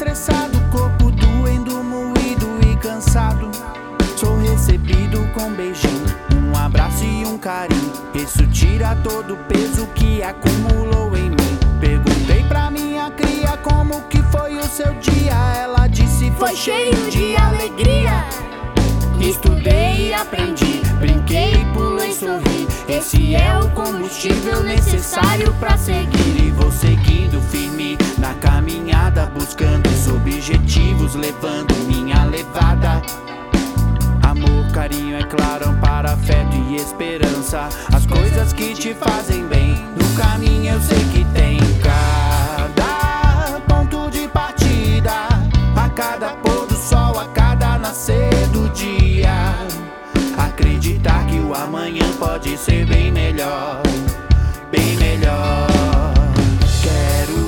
estressado, corpo doendo, moído e cansado. Sou recebido com beijinho, um abraço e um carinho. Isso tira todo o peso que acumulou em mim. Perguntei pra minha cria como que foi o seu dia. Ela disse foi cheio de alegria. Estudei e aprendi, brinquei, pulei, sorri. Esse é o combustível necessário pra seguir. E vou seguindo firme na caminhada, buscando os objetivos, levando minha levada. Amor, carinho, é claro, amparo, afeto e esperança. As coisas que te fazem bem, no caminho eu sei que tem. Cada ponto de partida, a cada pôr do sol, a cada nascer do dia. Acreditar que o amanhã pode ser bem melhor, bem melhor. Quero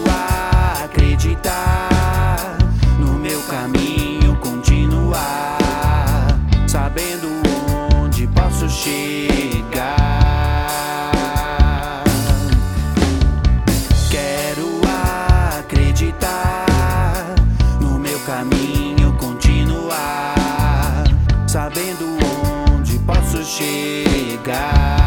acreditar no meu caminho, continuar, sabendo onde posso chegar. Quero acreditar no meu caminho, continuar, sabendo onde posso chegar.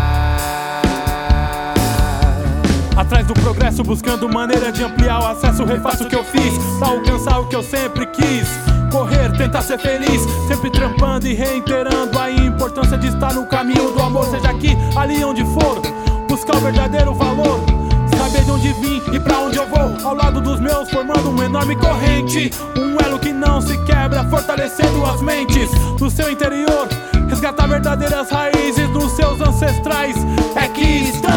Atrás do progresso, buscando maneira de ampliar o acesso. Refaço o que eu fiz pra alcançar o que eu sempre quis. Correr, tentar ser feliz, sempre trampando e reiterando a importância de estar no caminho do amor. Seja aqui, ali onde for, buscar o verdadeiro valor, saber de onde vim e pra onde eu vou, ao lado dos meus, formando uma enorme corrente, um elo que não se quebra, fortalecendo as mentes do seu interior. Resgatar verdadeiras raízes dos seus ancestrais, é que está